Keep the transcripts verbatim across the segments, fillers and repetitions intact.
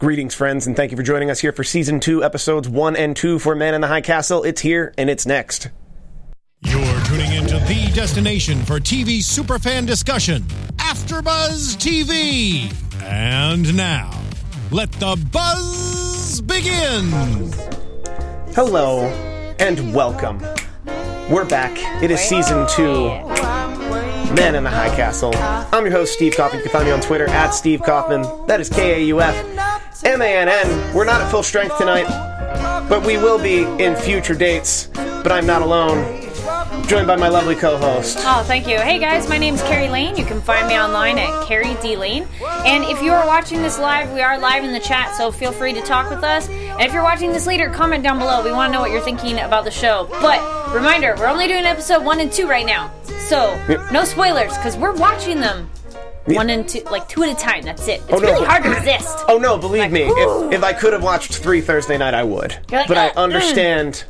Greetings, friends, and thank you for joining us here for Season two, Episodes one and two for Man in the High Castle. It's here, and it's next. You're tuning into the destination for T V superfan discussion, AfterBuzz T V. And now, let the buzz begin. Hello, and welcome. We're back. It is Season two, Man in the High Castle. I'm your host, Steve Kaufman. You can find me on Twitter, at Steve Kaufman. That is K A U F M A N N. We're not at full strength tonight, but we will be in future dates. But I'm not alone. Joined by my lovely co-host. Oh, thank you. Hey guys, my name's Carrie Lane. You can find me online at Carrie D Lane. And if you are watching this live, we are live in the chat, so feel free to talk with us. And if you're watching this later, comment down below. We want to know what you're thinking about the show. But reminder, we're only doing episode one and two right now, so Yep. no spoilers because we're watching them Yep. one and two, like two at a time. That's it. It's Oh, no, really but- hard to resist. Oh no, believe Like, me, ooh. if, if I could have watched three Thursday night, I would. You're like, but I "Uh, understand.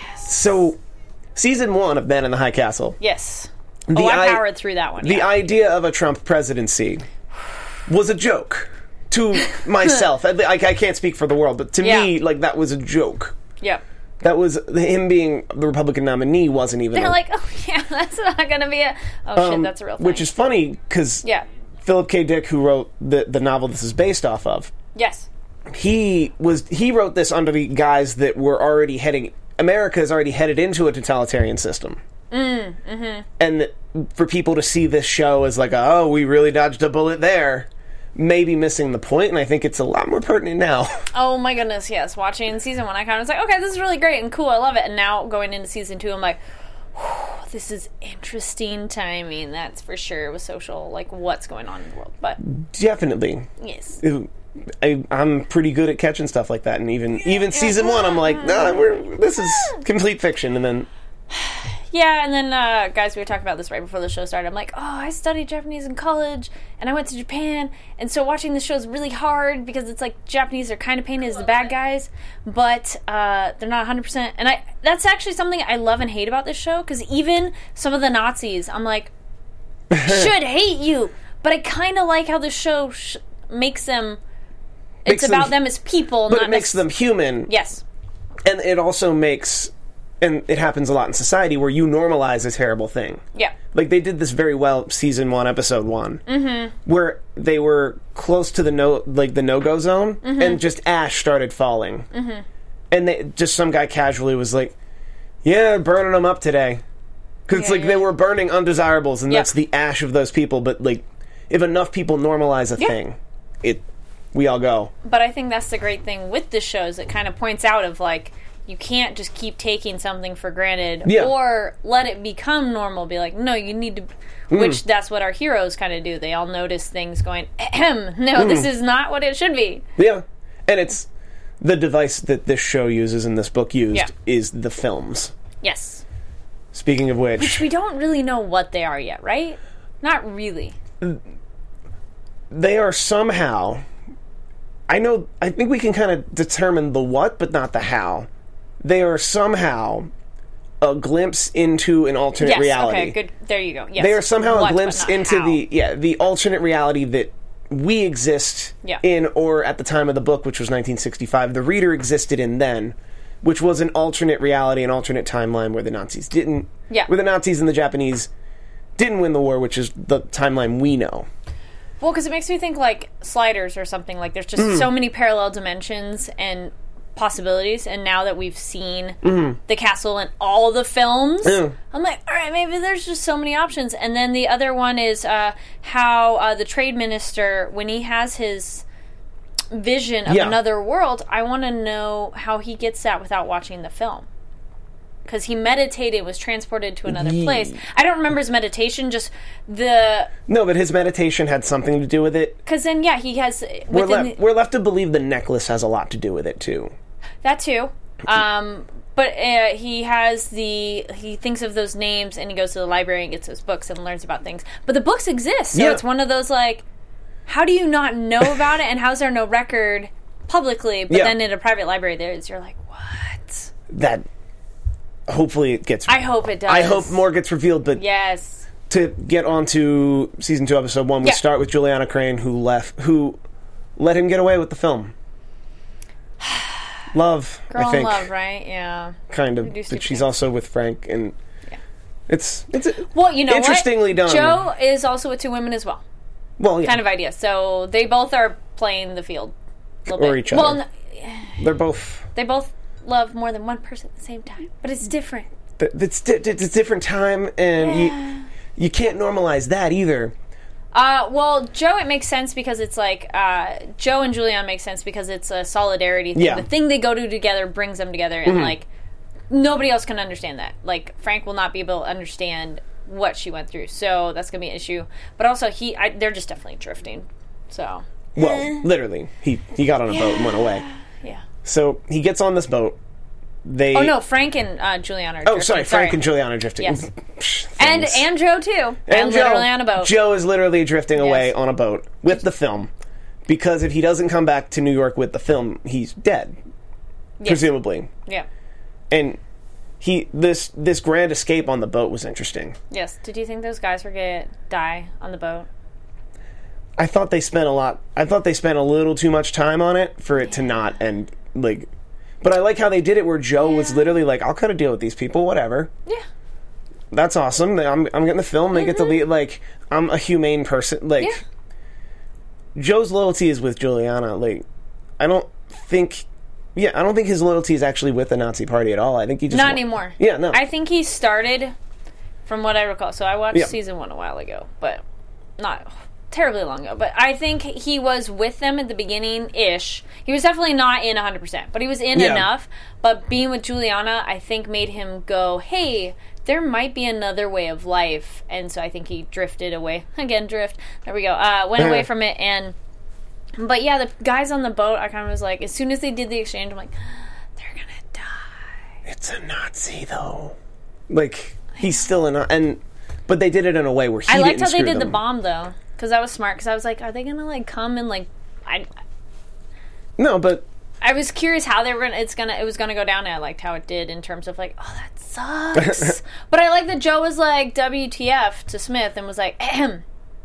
So, season one of Man in the High Castle. Yes. The oh, I I- powered through that one. The yeah. idea of a Trump presidency was a joke to myself. I, I I can't speak for the world, but to Yeah. me, like, that was a joke. Yep. That was him being the Republican nominee wasn't even. They're a, like, oh yeah, that's not going to be a. Oh shit, that's a real thing. which is funny because Yeah. Philip K. Dick, who wrote the the novel this is based off of, Yes. he was he wrote this under the guise that we're already heading. America is already headed into a totalitarian system. Mm, mm-hmm. And that for people to see this show as like, oh, we really dodged a bullet there, maybe missing the point, and I think it's a lot more pertinent now. Oh my goodness, yes. Watching season one, I kind of was like, okay, this is really great and cool. I love it. And now going into season two, I'm like, whew, this is interesting timing. That's for sure with social, like what's going on in the world. But Definitely. yes. I, I'm pretty good at catching stuff like that, and even even season one, I'm like, nah, we're, this is complete fiction, and then Yeah, and then, uh, guys, we were talking about this right before the show started. I'm like, oh, I studied Japanese in college, and I went to Japan, and so watching the show is really hard because it's like Japanese are kind of painted as the bad guys, but uh, they're not one hundred percent. And I that's actually something I love and hate about this show, because even some of the Nazis, I'm like, should hate you, but I kind of like how the show sh- makes them, Makes it's them- about them as people, but not it makes necess- them human. Yes. And it also makes, and it happens a lot in society where you normalize a terrible thing. Yeah. Like they did this very well, season one, episode one, mm-hmm. where they were close to the no, like the no-go zone, Mm-hmm. and just ash started falling, mm-hmm. and they, just some guy casually was like, "Yeah, burning them up today," because it's Yeah, like yeah. they were burning undesirables, and Yeah. that's the ash of those people. But like, if enough people normalize a Yeah. thing, it we all go. But I think that's the great thing with this show is it kind of points out of like you can't just keep taking something for granted Yeah. or let it become normal. Be like, no, you need to. Mm. Which that's what our heroes kind of do. They all notice things going, ahem, no, this is not what it should be. Yeah, and it's the device that this show uses and this book used Yeah. is the films. Yes. Speaking of which, Which we don't really know what they are yet, right? Not really. they are somehow, I know, I think we can kind of determine the what, but not the how. They are somehow a glimpse into an alternate Yes. reality. Okay. Good. There you go. Yes. They are somehow What, a but glimpse not into how. the yeah the alternate reality that we exist Yeah. in, or at the time of the book, which was nineteen sixty-five, the reader existed in then, which was an alternate reality, an alternate timeline where the Nazis didn't, Yeah. where the Nazis and the Japanese didn't win the war, which is the timeline we know. Well, because it makes me think like Sliders or something. Like there's just Mm. so many parallel dimensions and possibilities, and now that we've seen the castle in all the films, Mm. I'm like, all right, maybe there's just so many options. And then the other one is uh, how uh, the trade minister, when he has his vision of Yeah. another world, I want to know how he gets that without watching the film. Because he meditated, was transported to another Ye- place. I don't remember his meditation, just the... No, but his meditation had something to do with it. Because then, yeah, he has... We're, within left, the- we're left to believe the necklace has a lot to do with it, too. That too. Um, but uh, he has the... He thinks of those names, and he goes to the library and gets those books and learns about things. But the books exist, so Yeah. it's one of those, like... How do you not know about it, and how's there no record publicly, but Yeah. then in a private library there is, you're like, what? That... Hopefully it gets... I hope it does. I hope more gets revealed, but Yes. to get on to season two, episode one, we Yeah. start with Juliana Crane, who left, who let him get away with the film. Love, Girl I think. in love, right? Yeah. Kind They of. do But stupid she's things. also with Frank, and Yeah. it's it's Well, you know interestingly what? done. Joe is also with two women as well. well, yeah, Kind of idea. So they both are playing the field. A little Or bit. each other. Well, n- they're both. they both love more than one person at the same time, but it's different. th- It's di- it's a different time, and Yeah. you you can't normalize that either. Uh, well, Joe, it makes sense because it's like uh, Joe and Juliana make sense because it's a solidarity thing. Yeah. The thing they go to together brings them together, and like nobody else can understand that. Like Frank will not be able to understand what she went through, so that's gonna be an issue. But also, he I, they're just definitely drifting. So Well, literally, he he got on a boat and went away. yeah. So he gets on this boat. They Oh no, Frank and uh, Juliana. Are Oh, drifting. sorry, Frank and Juliana are drifting. Yes. Psh, and things. and Joe too, and, And Joe, literally on a boat. Joe is literally drifting away Yes. on a boat with the film, because if he doesn't come back to New York with the film, he's dead, Yes. presumably. Yeah. And he this this grand escape on the boat was interesting. Yes. Did you think those guys were gonna die on the boat? I thought they spent a lot. I thought they spent a little too much time on it for it to not end like. But I like how they did it, where Joe was literally like, "I'll cut a deal with these people, whatever." Yeah. That's awesome. I'm I'm getting the film. They get to lead. Like, I'm a humane person. Like, Yeah. Joe's loyalty is with Juliana. Like, I don't think. Yeah, I don't think his loyalty is actually with the Nazi Party at all. I think he just Not wa- anymore. Yeah, no. I think he started, from what I recall. So I watched Yeah. season one a while ago, but not terribly long ago. But I think he was with them at the beginning ish. He was definitely not in one hundred percent, but he was in Yeah. enough. But being with Juliana, I think made him go, hey, there might be another way of life. And so I think he drifted away. Again, drift. There we go. Uh, went away from it. And But yeah, the guys on the boat, I kind of was like, as soon as they did the exchange, I'm like, they're going to die. It's a Nazi though. Like, he's still a Nazi, and but they did it in a way where he I liked didn't how they screw did the them. bomb though, because that was smart. Because I was like, are they gonna like come and like, I, No, but I was curious how they were gonna. It's gonna. It was gonna go down. And I liked how it did in terms of like, oh, that sucks. But I like that Joe was like, W T F to Smith and was like, ahem.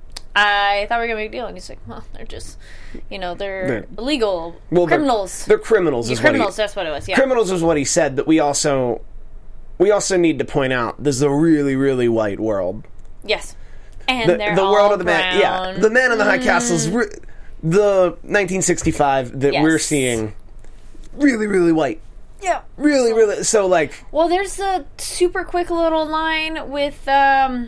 I thought we were gonna make a deal, and he's like, well, they're just, you know, they're, They're- illegal well, they're- criminals. They're, criminals. Is criminals. What he, That's what it was. Yeah. criminals is what he said. But we also we also need to point out this is a really really white world. Yes. And The, they're the all world of the brown. man, yeah, the Man in the High Castle is re- the nineteen sixty-five that Yes. we're seeing. Really, really white. Yeah. Really, really. So like, Well, there's the super quick little line with um,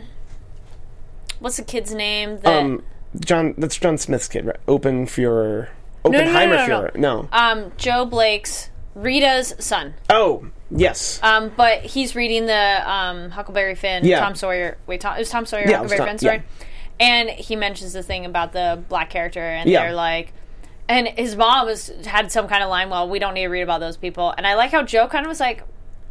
what's the kid's name? The, um, John. That's John Smith's kid, right? Open Führer. no, no, no, Oppenheimer no, no, Führer. No. um, Joe Blake's Rita's son. Oh, yes. Um, but he's reading the um, Huckleberry Finn, Yeah. Tom Sawyer. Wait, Tom, it was Tom Sawyer, Yeah, it was Huckleberry Tom- Finn story. yeah. And he mentions the thing about the black character, and Yeah. they're like, and his mom was had some kind of line. Well, we don't need to read about those people. And I like how Joe kind of was like,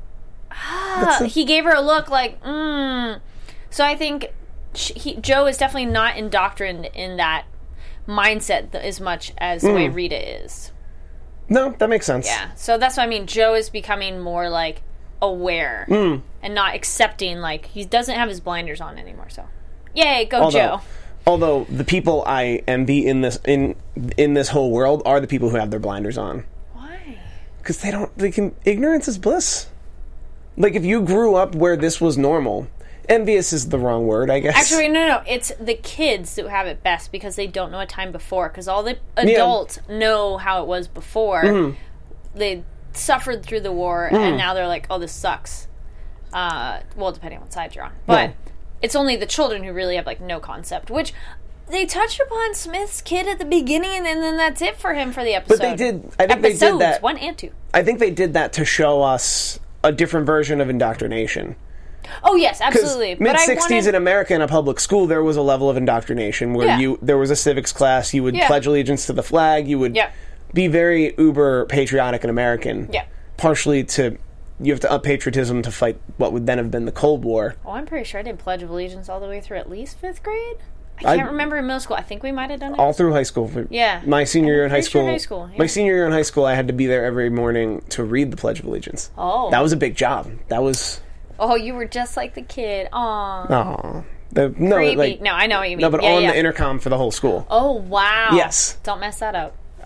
ah, That's a- he gave her a look like, mm. So I think she, he, Joe is definitely not indoctrined in that mindset th- as much as the Mm. way Rita is. No, that makes sense. Yeah, so that's what I mean. Joe is becoming more like aware Mm. and not accepting. Like he doesn't have his blinders on anymore. So, yay, go Although, Joe. although the people I envy in this in in this whole world are the people who have their blinders on, Why? because they don't. They can. Ignorance is bliss. Like if you grew up where this was normal, envious is the wrong word, I guess. Actually, no, no, no. It's the kids who have it best because they don't know a time before. Because all the adults know how it was before. Mm-hmm. They suffered through the war, and now they're like, "Oh, this sucks." Uh, well, depending on what side you're on, but Yeah. it's only the children who really have like no concept. Which they touched upon Smith's kid at the beginning, and then that's it for him for the episode. But they did. I think Episodes, they did that. one and two. I think they did that to show us a different version of indoctrination. Oh yes, Because absolutely. But mid I sixties wanted- in America in a public school, there was a level of indoctrination where Yeah. you there was a civics class. You would Yeah. pledge allegiance to the flag. You would Yeah. be very uber patriotic and American. Yeah. Partially to you have to up patriotism to fight what would then have been the Cold War. Oh, I'm pretty sure I did Pledge of Allegiance all the way through at least fifth grade. I I- can't remember in middle school. I think we might have done it. All through high school. Yeah. My senior I'm year in high pretty sure school. high school, yeah. My senior year in high school, I had to be there every morning to read the Pledge of Allegiance. Oh. That was a big job. That was. Oh, you were just like the kid. Aw. Aw. The, no, Creepy. like, no, I know what you mean. no, but yeah, on yeah. the intercom for the whole school. Oh, wow. Yes. Don't mess that up.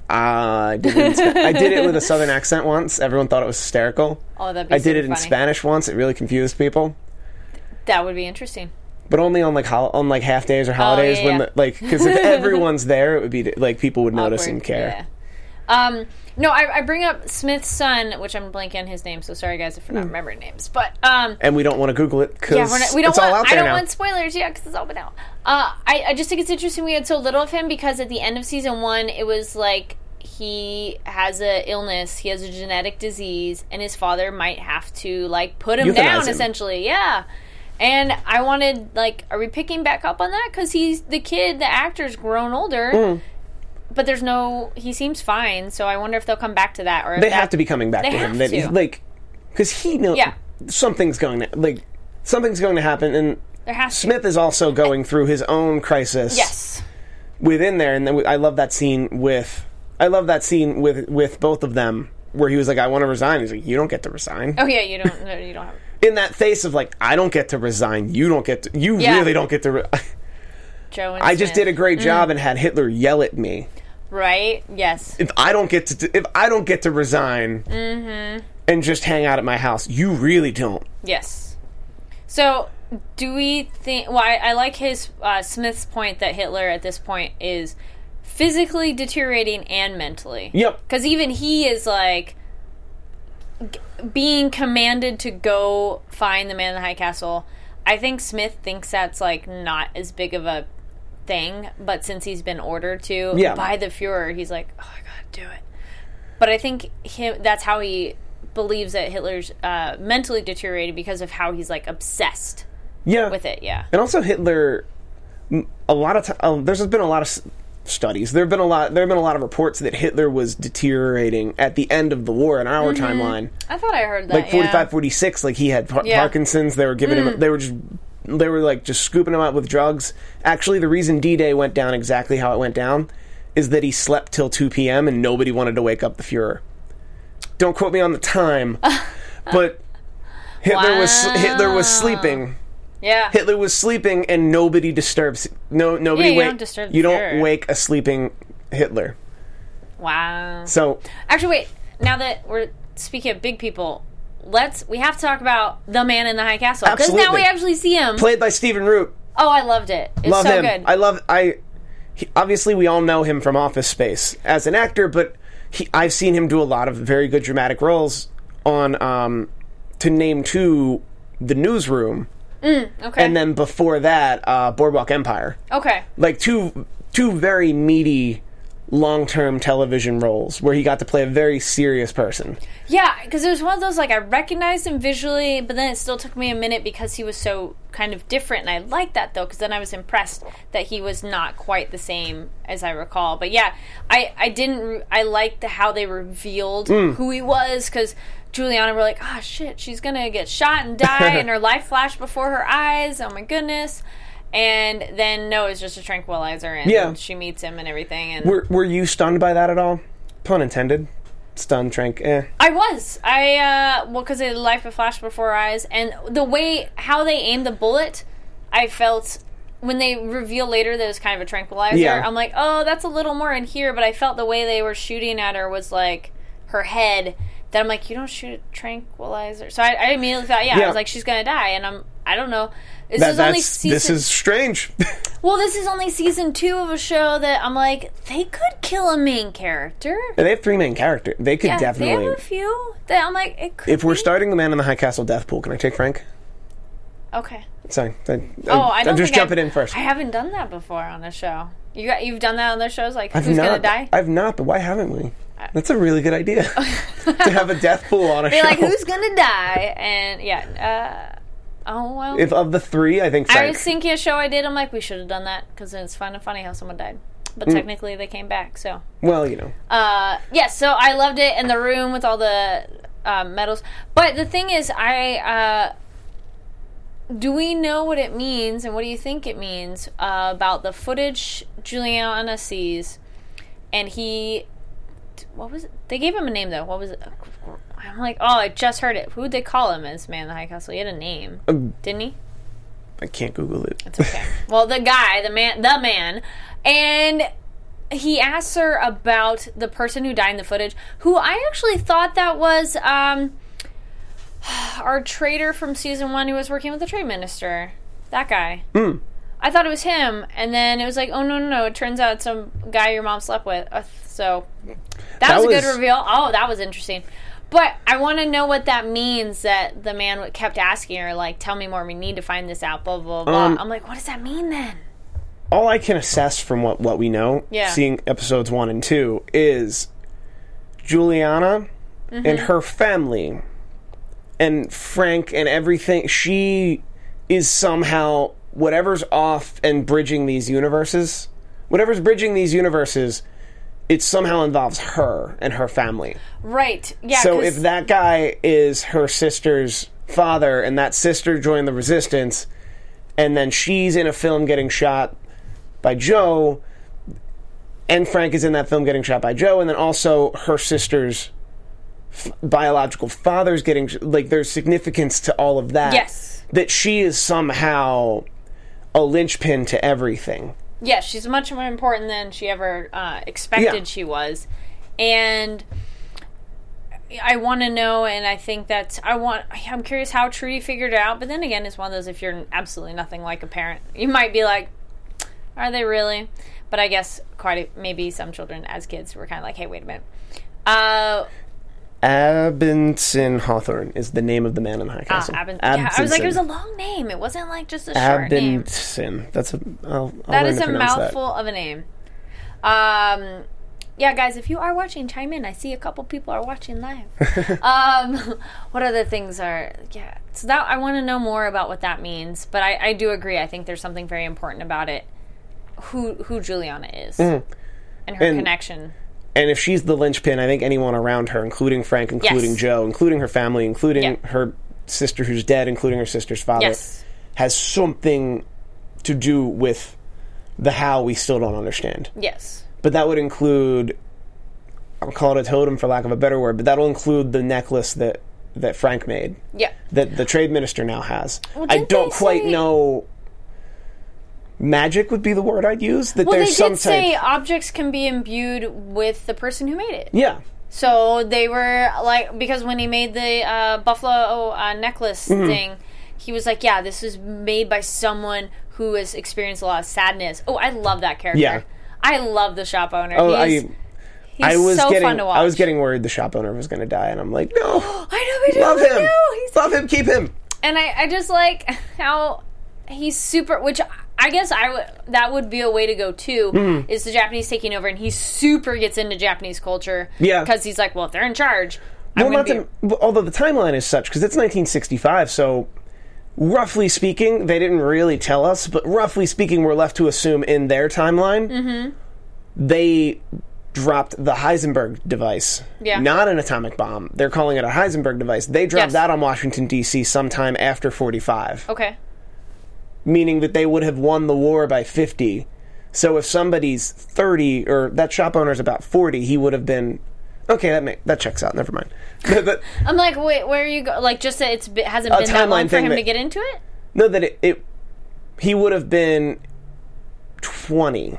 Uh, I did it in Sp- I did it with a southern accent once. Everyone thought it was hysterical. Oh, that'd be I did super it in funny. Spanish once. It really confused people. That would be interesting. But only on like hol- on like half days or holidays yeah, when yeah. The, like because if everyone's there, it would be like people would notice Awkward. and care. Yeah. Um, no, I, I bring up Smith's son, which I'm blanking on his name, so sorry guys if we're not remembering names. But um, And we don't want to Google it because yeah, we're not, we don't it's want. all out I there don't now. want spoilers, yeah, because it's all been out. Uh, I I just think it's interesting we had so little of him because at the end of season one, it was like he has a illness, he has a genetic disease, and his father might have to like put him Euthanize down him. essentially. Yeah. And I wanted, like, are we picking back up on that? Because he's the kid, the actor's grown older, Mm. but there's no, he seems fine. So I wonder if they'll come back to that, or if They that, have to be coming back They to him. have That to. like because he knows Yeah. something's going to like something's going to happen, and There has to. Smith is also going through his own crisis. Yes. Within there, and then I love that scene with I love that scene with with both of them where he was like, "I want to resign." He's like, "You don't get to resign." Oh yeah, you don't. No, you don't have. In that face of like, "I don't get to resign. You don't get to. You Yeah. really don't get to." Re- Joe and I just Smith. did a great job and had Hitler yell at me. Right. Yes. If I don't get to if I don't get to resign Mm-hmm. and just hang out at my house, you really don't. Yes. So, do we think? Well, I, I like his uh, Smith's point that Hitler at this point is physically deteriorating and mentally. Yep. Because even he is like g- being commanded to go find the man in the high castle. I think Smith thinks that's like not as big of a thing, but since he's been ordered to Yeah. by the Fuhrer, he's like, oh, I gotta do it. But I think him, that's how he believes that Hitler's uh, mentally deteriorated because of how he's like obsessed Yeah. with it. Yeah. And also Hitler, m- a lot of time, there's been a lot of s- studies. There have been a lot. There have been a lot of reports that Hitler was deteriorating at the end of the war in our timeline. I thought I heard that. Like forty-five, yeah. forty-six, like he had par- Yeah. Parkinson's. They were giving him. They were just. They were like just scooping him out with drugs. Actually, the reason D-Day went down exactly how it went down is that he slept till two p.m. and nobody wanted to wake up the Fuhrer. Don't quote me on the time, but Hitler was Hitler was Wow. sleeping. Yeah. Hitler was sleeping, and nobody disturbs. No, nobody. Yeah, you wake, don't disturb the You don't Fuhrer. wake a sleeping Hitler. Wow. So Actually, wait. Now that we're speaking of big people, let's we have to talk about the man in the high castle because now Absolutely. we actually see him. played by Stephen Root. Oh, I loved it. It's Love so him. good. I love. I he, obviously we all know him from Office Space as an actor, but he, I've seen him do a lot of very good dramatic roles on. Um, to name two, The Newsroom, okay. and then before that, uh, Boardwalk Empire. okay. Like two two very meaty long-term television roles where he got to play a very serious person. Yeah, because it was one of those, like, I recognized him visually, but then it still took me a minute because he was so kind of different, and I liked that, though, because then I was impressed that he was not quite the same as I recall. But yeah, I, I didn't, re- I liked the, how they revealed who he was, because Juliana were like, ah, oh, shit, she's gonna get shot and die, and her life flashed before her eyes, oh my goodness. And then, no, it's just a tranquilizer, and Yeah. she meets him and everything, and... Were Were you stunned by that at all? Pun intended. Stunned, trank. Eh. I was. I, uh, well, because the life had flashed before our eyes, and the way, how they aimed the bullet, I felt, when they reveal later that it was kind of a tranquilizer, Yeah. I'm like, oh, that's a little more in here, but I felt the way they were shooting at her was like, her head, that I'm like, you don't shoot a tranquilizer. So I, I immediately thought, yeah, I Yeah. was like, she's gonna die, and I'm, I don't know. This That, is only that's, season, this is strange. well, this is only season two of a show that I'm like, they could kill a main character. They have three main characters. They could Yeah, definitely. they have a few that I'm like, it could If we're be. starting the Man in the High Castle death pool, can I take Frank? Okay. Sorry. I, Oh, I don't I'm just think jumping I've, in first. I haven't done that before on a show. You got, you've done that on those shows, like I've who's not, gonna die? I've not, but why haven't we? That's a really good idea. To have a death pool on a They're show. like, who's gonna die? And yeah, uh, oh well. If of the three, I think I Frank. was thinking a show I did. I'm like, we should have done that because it's fun and funny how someone died. But Mm. technically, they came back. So well, you know. uh, yeah, so I loved it, and the room with all the uh, medals. But the thing is, I. Uh, do we know what it means, and what do you think it means uh, about the footage Juliana sees? And he, what was it? They gave him a name though. What was it? I'm like, oh, I just heard it. Who would they call him as Man in the High Castle? He had a name, Um, didn't he? I can't Google it. It's okay. Well, the guy, the man, the man, and he asks her about the person who died in the footage, who I actually thought that was um, our trader from season one who was working with the trade minister. That guy. Mm. I thought it was him, and then it was like, oh, no, no, no. It turns out it's some guy your mom slept with. Uh, so that, That was a was- good reveal. Oh, that was interesting. But I want to know what that means that the man kept asking her, like, tell me more. We need to find this out, blah, blah, blah. Um, I'm like, what does that mean then? All I can assess from what, what we know, Yeah. seeing episodes one and two, is Juliana Mm-hmm. and her family and Frank and everything. She is somehow whatever's off and bridging these universes. Whatever's bridging these universes, it somehow involves her and her family. Right. Yeah. So 'cause- if that guy is her sister's father and that sister joined the resistance and then she's in a film getting shot by Joe and Frank is in that film getting shot by Joe and then also her sister's f- biological father's getting sh- like there's significance to all of that. Yes. That she is somehow a linchpin to everything. Yeah, she's much more important than she ever uh, expected Yeah. she was. And I want to know, and I think that I want, I'm curious how Trudy figured it out, but then again, it's one of those, if you're absolutely nothing like a parent, you might be like, are they really? But I guess quite a, maybe some children as kids were kind of like, hey, wait a minute. Uh, Abinson Hawthorne is the name of the man in the High ah, Castle. Abin- yeah, I was like, it was a Abinson. long name. It wasn't like just a short name. Abinson. That's a. I'll, I'll That learn is to a pronounce that. mouthful of a name. Um, yeah, guys, if you are watching, chime in. I see a couple people are watching live. um, what other things are? Yeah, so that I want to know more about what that means. But I, I do agree. I think there's something very important about it. Who who Juliana is and her And- connection. And if she's the linchpin, I think anyone around her, including Frank, including Yes. Joe, including her family, including Yeah. her sister who's dead, including her sister's father, Yes. has something to do with the how we still don't understand. Yes. But that would include, I'll call it a totem for lack of a better word, but that'll include the necklace that, that Frank made, Yeah. that the trade minister now has. Well, I didn't don't they quite say- know. Magic would be the word I'd use. That Well, they there's some did say type. objects can be imbued with the person who made it. Yeah. So they were like, because when he made the uh, buffalo uh, necklace Mm-hmm. thing, he was like, yeah, this was made by someone who has experienced a lot of sadness. Oh, I love that character. Yeah. I love the shop owner. Oh, he's, I. he's I was so getting, fun to watch. I was getting worried the shop owner was going to die, and I'm like, no, I know, we do, love we him, do. He's, love him, keep him. and I, I just like how he's super, which I guess I would, that would be a way to go too, Mm-hmm. is the Japanese taking over, and he super gets into Japanese culture. Yeah. Because he's like, well, if they're in charge, I'm Well, going not to be... the, although the timeline is such because it's nineteen sixty-five, so roughly speaking, they didn't really tell us, but roughly speaking, we're left to assume in their timeline, mm-hmm. they dropped the Heisenberg device, Yeah. not an atomic bomb. They're calling it a Heisenberg device. They dropped Yes. that on Washington D C sometime after forty-five. Okay. Meaning that they would have won the war by fifty. So if somebody's thirty, or that shop owner's about forty, he would have been... Okay, that make, that checks out. Never mind. But, I'm like, wait, where are you go? Like, just that it's it hasn't A been that long timeline for thing him that- to get into it? no, that it, it... He would have been twenty.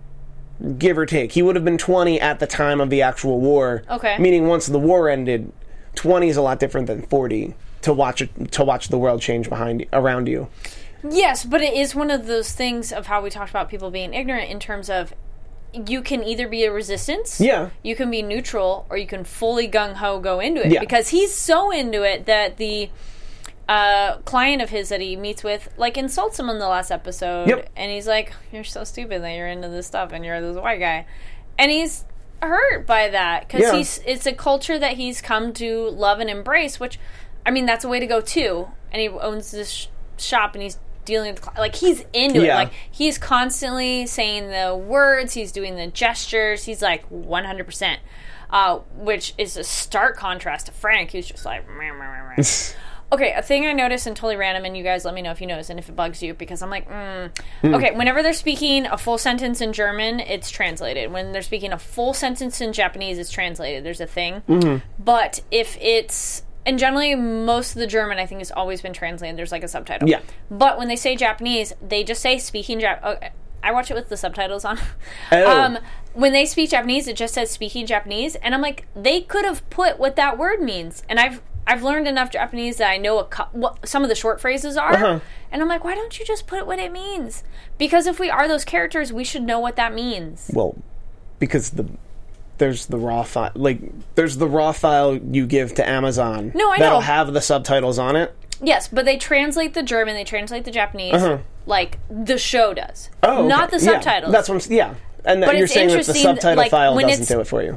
Give or take. He would have been twenty at the time of the actual war. Okay. Meaning once the war ended, twenty is a lot different than forty to watch it, to watch the world change behind around you. Yes, but it is one of those things of how we talked about people being ignorant in terms of you can either be a resistance, Yeah. you can be neutral, or you can fully gung-ho go into it. Yeah. Because he's so into it that the uh, client of his that he meets with, like, insults him in the last episode. Yep. And he's like, you're so stupid that you're into this stuff and you're this white guy. And he's hurt by that because Yeah. he's it's a culture that he's come to love and embrace, which, I mean, that's a way to go, too. And he owns this sh- shop and he's dealing with, like, he's into Yeah. it. Like, he's constantly saying the words, he's doing the gestures, he's like one hundred percent. Uh, which is a stark contrast to Frank, who's just like, meh, meh, meh, meh. Okay, a thing I noticed and totally random, and you guys let me know if you notice and if it bugs you, because I'm like, mm. Okay, whenever they're speaking a full sentence in German, it's translated. When they're speaking a full sentence in Japanese, it's translated. There's a thing. Mm-hmm. But if it's, and generally most of the German, I think, has always been translated. There's like a subtitle. Yeah. But when they say Japanese, they just say speaking Jap. Okay. I watch it with the subtitles on. Oh. Um, when they speak Japanese, it just says speaking Japanese, and I'm like, they could have put what that word means. And I've I've learned enough Japanese that I know a co- what some of the short phrases are. Uh-huh. And I'm like, why don't you just put what it means? Because if we are those characters, we should know what that means. Well, because the there's the raw file, like there's the raw file you give to Amazon. No, I that'll know. have the subtitles on it. Yes, but they translate the German, they translate the Japanese, Uh-huh. like the show does. Oh, okay. Not the Yeah, subtitles. that's what I'm. s- Yeah, and that But you're it's saying that the interesting, subtitle like, file when doesn't it's- do it for you.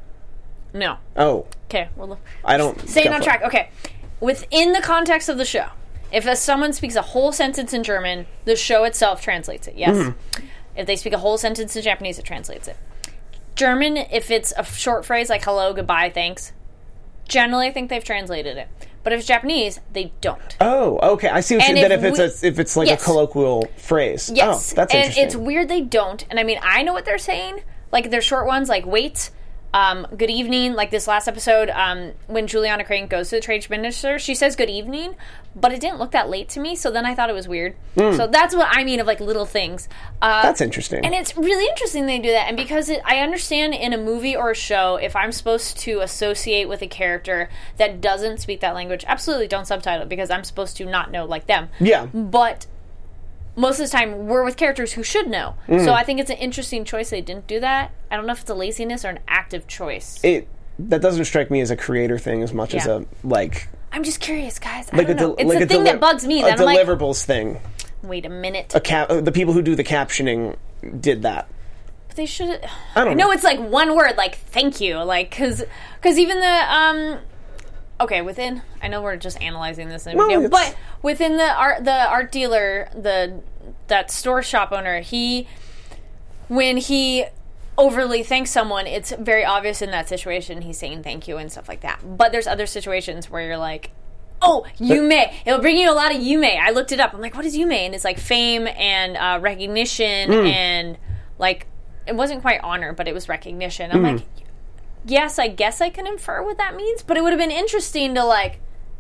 No. Oh, Okay, well, I don't. staying go on for track. it. Okay, within the context of the show, if a, someone speaks a whole sentence in German, the show itself translates it. Yes. Mm-hmm. If they speak a whole sentence in Japanese, it translates it. German, if it's a short phrase like hello, goodbye, thanks, generally I think they've translated it. But if it's Japanese, they don't. Oh, okay. I see what And you. That if if it's we- a, if it's like Yes. a colloquial phrase. Yes, Oh, that's and interesting. it's weird they don't. And I mean, I know what they're saying. Like they're short ones, like wait, um, good evening. Like this last episode, um, when Juliana Crane goes to the trade minister, she says good evening, but it didn't look that late to me. So then I thought it was weird. So that's what I mean of like little things. Uh, That's interesting. and it's really interesting they do that. And because it, I understand in a movie or a show, if I'm supposed to associate with a character that doesn't speak that language, absolutely don't subtitle it because I'm supposed to not know like them. Yeah. But most of the time, we're with characters who should know. So I think it's an interesting choice they didn't do that. I don't know if it's a laziness or an active choice. it that doesn't strike me as a creator thing as much as Yeah. a like I'm just curious, guys. I like don't a know. del- It's like the a thing deli- that bugs me. a That I'm like, deliverables thing. wait a minute. A cap. uh, The people who do the captioning did that. But they should. I don't I know know. it's like one word, like thank you, like because because even the um. Okay, within I know we're just analyzing this in a Well, video, it's- but within the art the art dealer, the that store shop owner, he when he overly thanks someone, it's very obvious in that situation he's saying thank you and stuff like that. But there's other situations where you're like, oh, Yume. It'll bring you a lot of Yume. I looked it up. I'm like, what is Yume? And it's like fame and uh, recognition and like, it wasn't quite honor, but it was recognition. I'm like, yes, I guess I can infer what that means, but it would have been interesting to like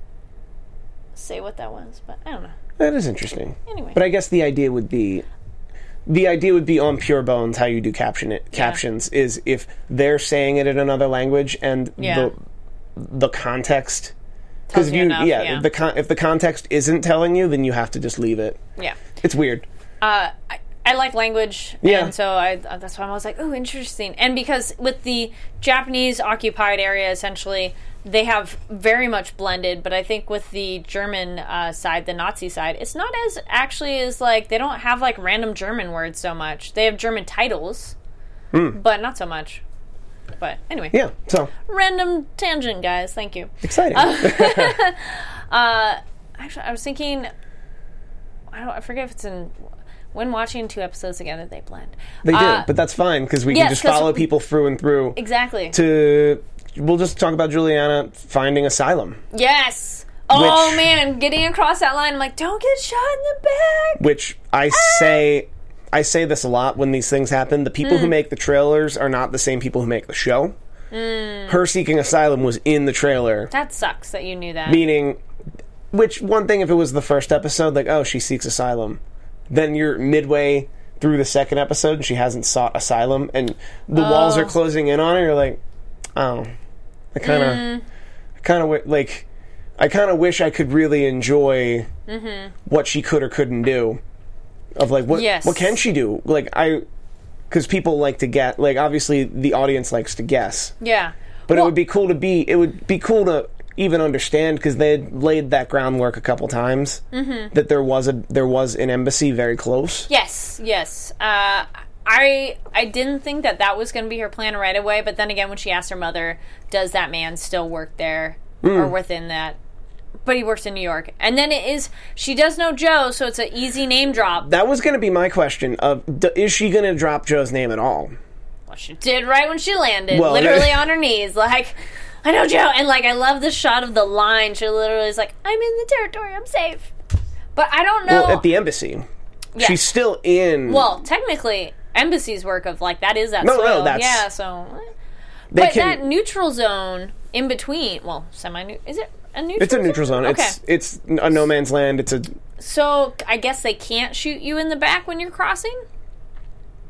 say what that was, but I don't know. That is interesting. Anyway. But I guess the idea would be the idea would be on Pure Bones how you do caption it captions is if they're saying it in another language and Yeah. the the context Tells if you enough, yeah, yeah. If the con- if the context isn't telling you, then you have to just leave it. Yeah. It's weird. Uh, I, I like language, Yeah. and so I that's why I was like, oh, interesting. And because with the Japanese occupied area, essentially, they have very much blended. But I think with the German uh, side, the Nazi side, it's not as actually as like they don't have like random German words so much. They have German titles, but not so much. But anyway, Yeah. So random tangent, guys. Thank you. exciting. Uh, actually, I was thinking, I don't, I forget if it's in. When watching two episodes together, they blend. they do, Uh, but that's fine because we yes, can just 'cause follow we- people through and through. Exactly. To we'll just talk about Juliana finding asylum, Yes. Oh Which- man, getting across that line, I'm like, don't get shot in the back. which I say I say this a lot when these things happen. The people Hmm. who make the trailers are not the same people who make the show. Hmm. Her seeking asylum was in the trailer, That sucks that you knew that. meaning which one thing if it was the first episode, like, oh, she seeks asylum. Then you're midway through the second episode and she hasn't sought asylum and the walls are closing in on her, you're like, oh, I kind of Mm. I kind of like I kind of wish I could really enjoy Mm-hmm. what she could or couldn't do. Of like, what Yes. what can she do? Like, I, because people like to get, like, obviously the audience likes to guess, Yeah. but Well, it would be cool to be, it would be cool to even understand because they had laid that groundwork a couple times Mm-hmm. that there was a there was an embassy very close. Yes, yes. Uh, I I didn't think that that was going to be her plan right away, but then again, when she asked her mother, does that man still work there Hmm. or within that? But he works in New York. And then it is, she does know Joe, so it's an easy name drop. That was going to be my question of d- is she going to drop Joe's name at all? Well, she did right when she landed, Well, literally yeah. on her knees, like, I know Joe. And, like, I love the shot of the line. She literally is like, I'm in the territory, I'm safe. But I don't know. Well, at the embassy, Yeah. she's still in. Well, technically, embassy's work of, like, that is that No, no, soil. that's- Yeah, so. they But can- that neutral zone in between, well, semi, is it a neutral it's a neutral zone. Okay. It's it's a no man's land. It's a So I guess they can't shoot you in the back when you're crossing?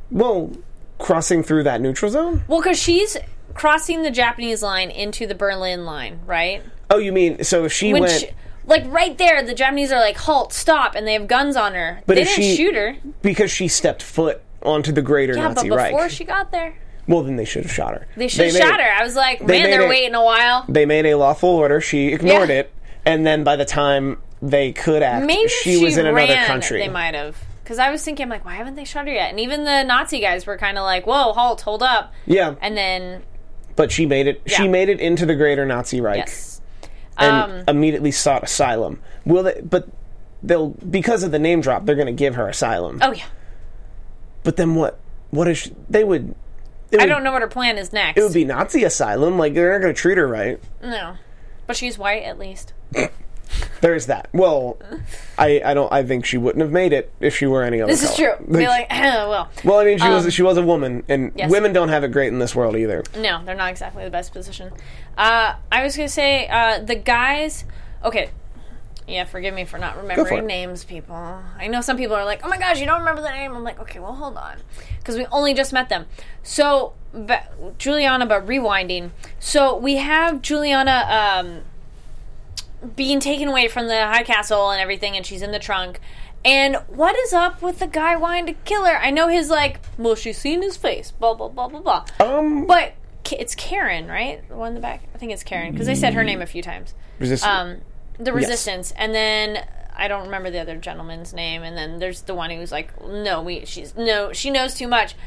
Well, crossing through that neutral zone? Well, because she's crossing the Japanese line into the Berlin line, right? Oh, you mean, so if she When went... she, like, right there, the Japanese are like, halt, stop, and they have guns on her. But they if didn't she- shoot her. Because she stepped foot onto the greater Yeah, Nazi but Reich. before she got there, Well, then they should have shot her. they should have made- shot her. I was like, they man, made they're it- waiting a while. They made a lawful order. She ignored Yeah. it. And then by the time they could act, Maybe she, was in ran, another country. They might have. Because I was thinking, I'm like, why haven't they shot her yet? And even the Nazi guys were kind of like, whoa, halt, hold up. Yeah. And then, But she made it. She Yeah. made it into the greater Nazi Reich. yes. And Um, immediately sought asylum. Will they, but they'll, because of the name drop, they're going to give her asylum. oh, yeah. But then what? What is she, they would? It I would, don't know what her plan is next. It would be Nazi asylum. Like they're not going to treat her right. No. But she's white, at least. There's that. Well, I, I don't. I think she wouldn't have made it if she were any other. This is color. true. Be like, well. Well, I mean, she Um, was she was a woman, and yes. women don't have it great in this world either. No, they're not exactly the best position. Uh, I was going to say, uh, the guys... Okay. Yeah, forgive me for not for remembering it. names, people. I know some people are like, oh my gosh, you don't remember the name? I'm like, okay, well, hold on. Because we only just met them. So, ba- Juliana, but rewinding. So, we have Juliana um, being taken away from the High Castle and everything, and she's in the trunk. And what is up with the guy wanting to kill her? I know his, like, well, she's seen his face, blah, blah, blah, blah, blah. Um, But K- it's Karen, right? The one in the back? I think it's Karen, because they said her name a few times. Resistance. Um, the Resistance. And then, I don't remember the other gentleman's name, and then there's the one who's like, no, we, she's, no, she knows too much.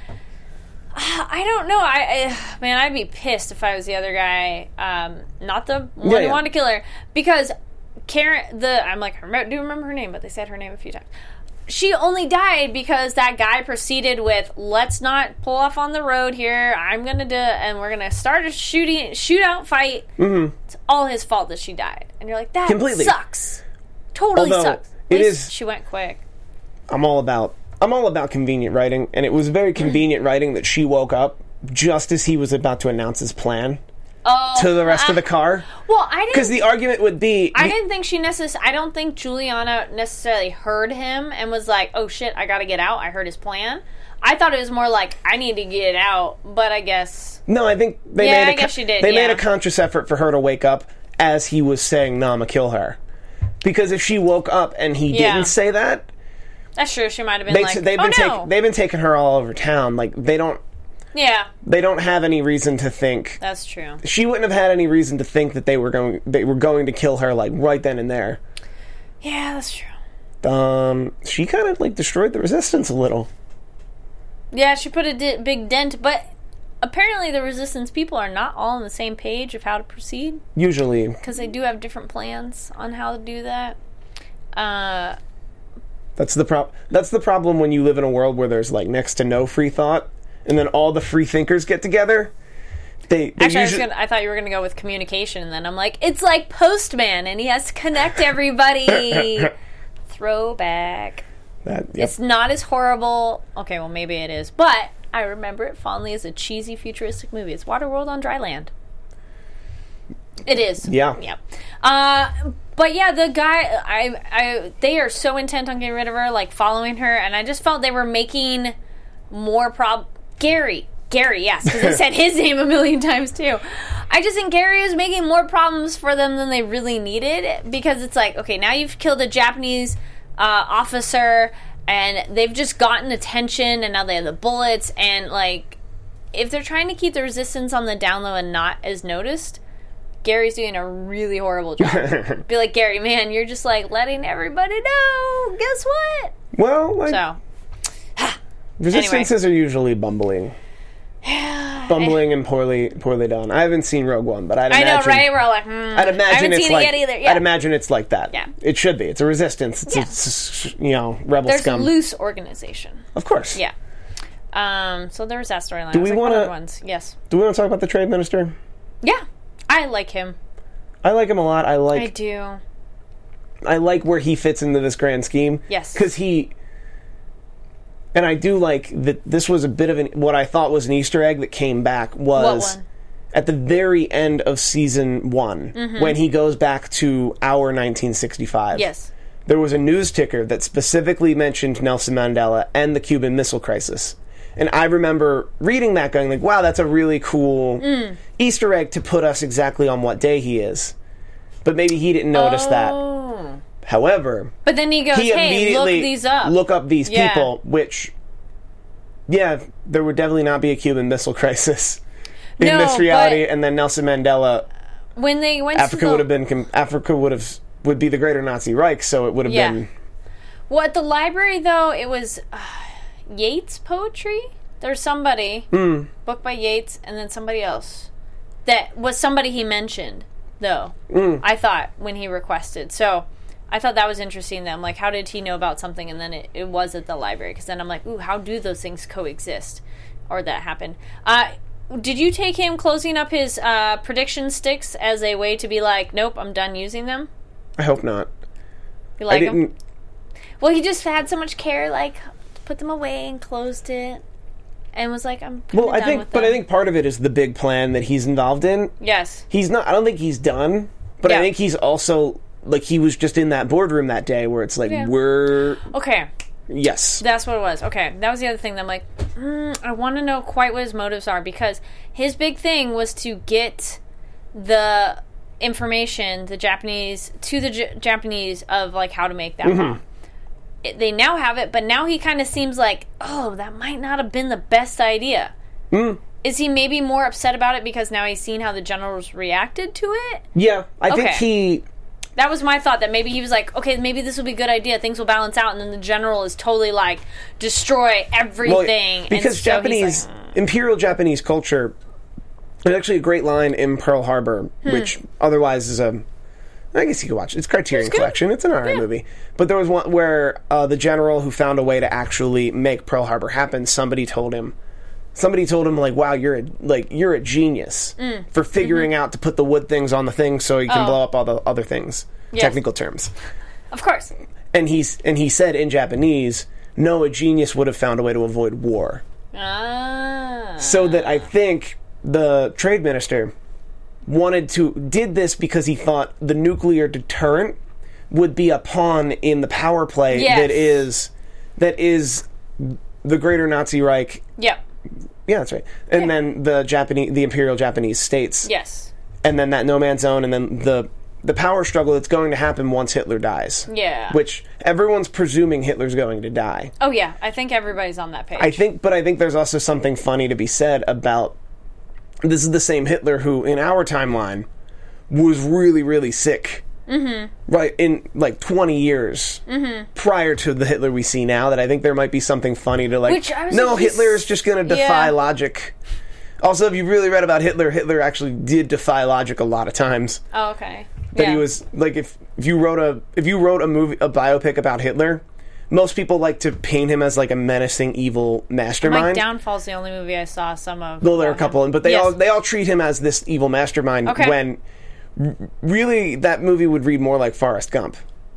I don't know. I, I man, I'd be pissed if I was the other guy, um, not the one Yeah, who yeah. wanted to kill her, because Karen, the I'm like, I remember, do remember her name, but they said her name a few times. She only died because that guy proceeded with, let's not pull off on the road here. I'm gonna do, and we're gonna start a shooting shootout fight. Mm-hmm. It's all his fault that she died, and you're like, that Completely. sucks. Totally Although, sucks. At it least is- She went quick. I'm all about I'm all about convenient writing, and it was very convenient writing that she woke up just as he was about to announce his plan Oh, to the rest I- of the car. Well, I didn't. Because the argument would be, I the- didn't think she necessarily. I don't think Juliana necessarily heard him and was like, "Oh shit, I got to get out." I heard his plan. I thought it was more like, "I need to get out," but I guess no, I think they Yeah, made a I guess she did, they yeah. made a conscious effort for her to wake up as he was saying, "Nah, I'ma kill her." Because if she woke up and he Yeah. didn't say that, that's true. She might have been they, like, they've "Oh been no, taking they've been taking her all over town. Like they don't yeah, they don't have any reason to think that's true." she wouldn't have had any reason to think that they were going they were going to kill her like right then and there. Yeah, that's true. Um, she kind of like destroyed the resistance a little. Yeah, she put a di- big dent, but apparently the Resistance people are not all on the same page of how to proceed Usually, because they do have different plans on how to do that. Uh, that's the prob that's the problem when you live in a world where there's like next to no free thought, and then all the free thinkers get together. They, they Actually, usually, I, was gonna, I thought you were going to go with communication, and then I'm like, it's like Postman, and he has to connect everybody. Throwback. that, yep. It's not as horrible. Okay, well, maybe it is. But I remember it fondly as a cheesy, futuristic movie. It's Waterworld on dry land. It is. Yeah. Yep. Uh, but yeah, the guy, I, I, they are so intent on getting rid of her, like following her, and I just felt they were making more prob... Gary. Gary, yes, because they said his name a million times too. I just think Gary was making more problems for them than they really needed, because it's like, okay, now you've killed a Japanese uh, officer, and they've just gotten attention, and now they have the bullets, and like, if they're trying to keep the Resistance on the down low and not as noticed, Gary's doing a really horrible job. Be like, Gary, man, you're just like letting everybody know. Guess what? well, like, So, resistances are usually bumbling. Bumbling and poorly poorly done. I haven't seen Rogue One, but I'd I imagine know, right? We're all like, hmm. I'd imagine I haven't it's seen like it yet either. Yeah. I'd imagine it's like that. Yeah. It should be. It's a resistance. It's, Yeah. a, it's a, you know, rebel There's scum. a loose organization. Of course. Yeah. Um, so there was that storyline. Do I was we like, what wanna- other ones? Yes. Do we want to talk about the trade minister? Yeah. I like him. I like him a lot. I like I do. I like where he fits into this grand scheme. Yes. Because he... And I do like that this was a bit of an... What I thought was an Easter egg that came back was... What one? At the very end of season one, Mm-hmm. when he goes back to our nineteen sixty-five. Yes. There was a news ticker that specifically mentioned Nelson Mandela and the Cuban Missile Crisis. And I remember reading that going like, wow, that's a really cool Mm. Easter egg to put us exactly on what day he is. But maybe he didn't notice that. Oh. However, But then he goes, he hey, look immediately these up. look up these Yeah. people, which, yeah, there would definitely not be a Cuban Missile Crisis in No, this reality. but- And then Nelson Mandela, When they went Africa to the, would have been, com- Africa would have, would be the Greater Nazi Reich, so it would have Yeah. been... Well, at the library, though, it was uh, Yeats poetry. There's somebody, Mm. book by Yeats, and then somebody else. That was somebody he mentioned, though, Mm. I thought, when he requested. So I thought that was interesting, then. Like, how did he know about something, and then it, it was at the library? Because then I'm like, ooh, how do those things coexist? Or that happened. Uh, did you take him closing up his uh, prediction sticks as a way to be like, nope, I'm done using them? I hope not. You like I them? didn't... Well, he just had so much care, like, put them away and closed it, and was like, I'm kinda Well, I done think, with but them. I think part of it is the big plan that he's involved in. Yes. He's not, I don't think he's done, but Yeah. I think he's also, like, he was just in that boardroom that day where it's like, Yeah. we're, Okay, yes. that's what it was. Okay, that was the other thing that I'm like, mm, I want to know quite what his motives are, because his big thing was to get the information, the Japanese, to the J- Japanese of, like, how to make that bomb. It, they now have it, but now he kind of seems like, oh, that might not have been the best idea. Mm. Is he maybe more upset about it because now he's seen how the generals reacted to it? Yeah, I think Okay. he, That was my thought, that maybe he was like, okay, maybe this will be a good idea, things will balance out, and then the general is totally like, destroy well, everything. because and so he's Japanese, like, mm. Imperial Japanese culture, there's actually a great line in Pearl Harbor, Hmm. which otherwise is a, I guess you could watch it. It's Criterion It's good. Collection. It's an alright Yeah. movie. But there was one where uh, the general who found a way to actually make Pearl Harbor happen, somebody told him, somebody told him, like, wow, you're a, like, you're a genius for figuring out to put the wood things on the thing so you can Mm. Mm-hmm. Oh. blow up all the other things. Yes. Technical terms. Of course. And he's and he said in Japanese, no, a genius would have found a way to avoid war. Ah. So that I think the trade minister wanted to did this because he thought the nuclear deterrent would be a pawn in the power play Yes. that is that is the Greater Nazi Reich. Yep. Yeah, that's right. And Yeah. then the Japanese the Imperial Japanese states. Yes. And then that no man's zone, and then the the power struggle that's going to happen once Hitler dies. Yeah. Which everyone's presuming Hitler's going to die. Oh, yeah. I think everybody's on that page. I think, but I think there's also something funny to be said about this is the same Hitler who, in our timeline, was really, really sick. Mm-hmm. Right, in like twenty years Mm-hmm. prior to the Hitler we see now, that I think there might be something funny to like, Which I was no, like, he's- Hitler is just going to defy Yeah. logic. Also, if you really read about Hitler, Hitler actually did defy logic a lot of times. Oh, okay. That yeah. he was like, if if you wrote a if you wrote a movie a biopic about Hitler, most people like to paint him as like a menacing evil mastermind. Mike Downfall's the only movie I saw some of. Well, there are a about couple, him. but they Yes. all they all treat him as this evil mastermind. Okay. When r- really that movie would read more like Forrest Gump.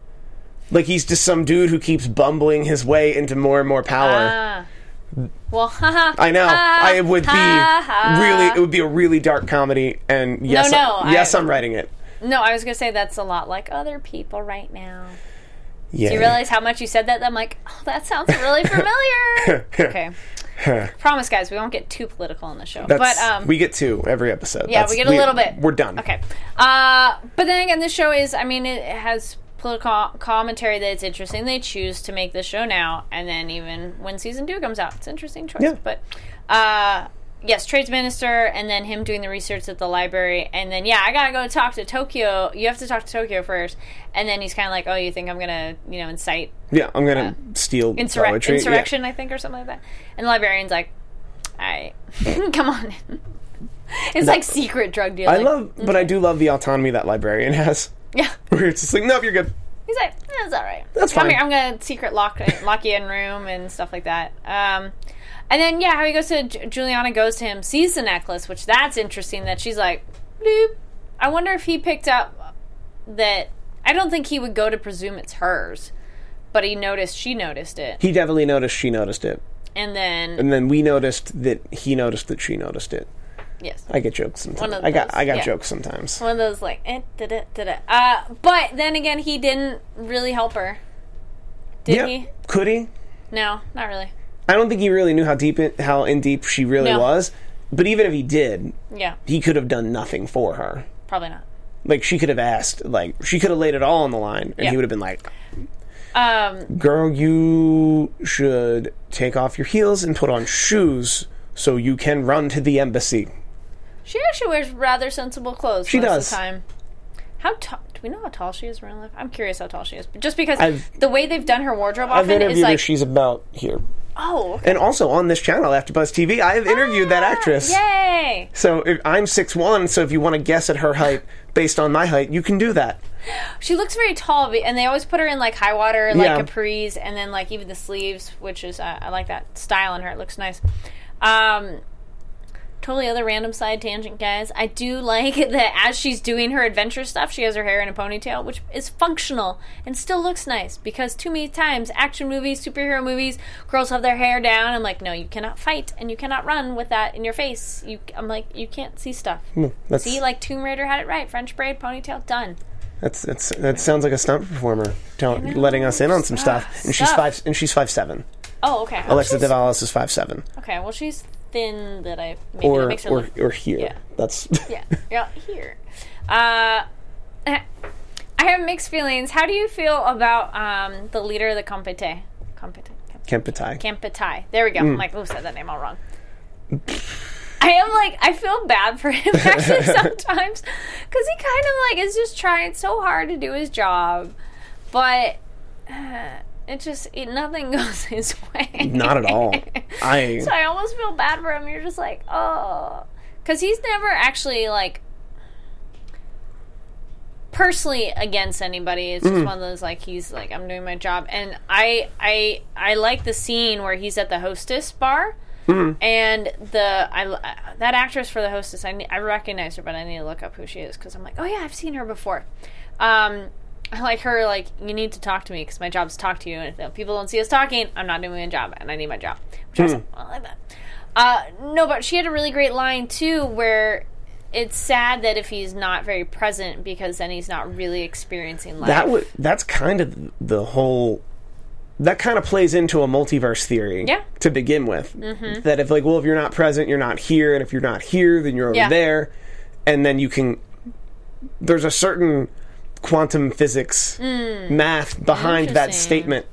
Like he's just some dude who keeps bumbling his way into more and more power. Ah. Well, haha. I know. ha, I it would be ha, ha. really. It would be a really dark comedy. And yes, no, I, yes, I- I'm writing it. No, I was gonna say that's a lot like other people right now. Yeah. Do you realize how much you said that? I'm like, oh, that sounds really familiar. Okay. Promise, guys, we won't get too political on the show. That's, but um, we get two every episode. yeah, That's- we get a little bit. We're done. Okay. Uh, but then again, this show is, I mean, it has political commentary that it's interesting. They choose to make this show now, and then even when season two comes out, it's an interesting choice. Yeah. But uh, yes, trades minister, and then him doing the research at the library, and then yeah, I gotta go talk to Tokyo. You have to talk to Tokyo first, and then he's kind of like, oh, you think I'm gonna, you know, incite Yeah, I'm gonna steal Insurre- poetry. insurrection, I think, or something like that. And the librarian's like, all right, come on. It's like secret drug Yeah. dealing. I love, but I do love the autonomy that librarian has. Yeah. Where it's just like, nope, you're good. He's like, that's all right. That's Come fine. here, I'm going to secret lock, lock you in room and stuff like that. Um, and then, yeah, how he goes to, J- Juliana goes to him, sees the necklace, which that's interesting that she's like, bloop. I wonder if he picked up that, I don't think he would go to presume it's hers, but he noticed, she noticed it. He definitely noticed she noticed it. And then, And then we noticed that he noticed that she noticed it. yes. I get jokes sometimes. One of I got those, I got yeah. jokes sometimes. One of those, like, eh, da-da, da-da. Uh, but then again, he didn't really help her. Did yeah. he? Could he? No, not really. I don't think he really knew how deep it, how in deep she really No. was. But even if he did, Yeah, he could have done nothing for her. probably not. Like, she could have asked, like, she could have laid it all on the line, and Yeah. he would have been like, Um, girl, you should take off your heels and put on shoes so you can run to the embassy. she actually wears rather sensible clothes She most does. of the time. How tall? Do we know how tall she is in real life? I'm curious how tall she is. But just because I've- the way they've done her wardrobe I've often interviewed is her, like, she's about here. oh, okay. And also on this channel, AfterBuzz T V, I have interviewed that actress. Yay! So if, I'm six one, so if you want to guess at her height based on my height, you can do that. She looks very tall, but- and they always put her in like high water, like Yeah. capris, and then like even the sleeves, which is uh, I like that style on her. It looks nice. Um, totally other random side tangent, guys. I do like that as she's doing her adventure stuff, she has her hair in a ponytail, which is functional and still looks nice. Because too many times, action movies, superhero movies, girls have their hair down. I'm like, no, you cannot fight and you cannot run with that in your face. You, I'm like, you can't see stuff. That's, See, like Tomb Raider had it right. French braid, ponytail, done. that's, that's that sounds like a stunt performer tell, letting us in on some stuff. And she's Stuff. five. And she's five seven. Oh, okay. Oh, Alexa she's- Davalos is five seven. Okay, well, she's thin that I maybe that Or makes her or look. or here. Yeah. That's Yeah, yeah, here. Uh, I have mixed feelings. How do you feel about um, the leader of the Compete? Compete. Kempetai. Campetai. There we go. Mm. I'm like, oh, said that name all wrong. I am like, I feel bad for him actually sometimes because he kind of like is just trying so hard to do his job, but uh, it just it, nothing goes his way. Not at all. I So I almost feel bad for him. You're just like, oh, because he's never actually like personally against anybody. It's just Mm-hmm. one of those like he's like I'm doing my job, and I I I like the scene where he's at the Hostess bar. Mm-hmm. And the I that actress for the Hostess, I I recognize her, but I need to look up who she is because I'm like, oh yeah, I've seen her before. Um, I like her. Like, you need to talk to me because my job is to talk to you, and if people don't see us talking, I'm not doing my job, and I need my job. Which I was like, I like that. Uh, no, but she had a really great line too, where it's sad that if he's not very present because then he's not really experiencing life. that would that's kind of the whole. That kind of plays into a multiverse theory Yeah. to begin with. Mm-hmm. That if, like, well, if you're not present, you're not here, and if you're not here, then you're over Yeah. there, and then you can. There's a certain quantum physics math behind that Interesting. statement.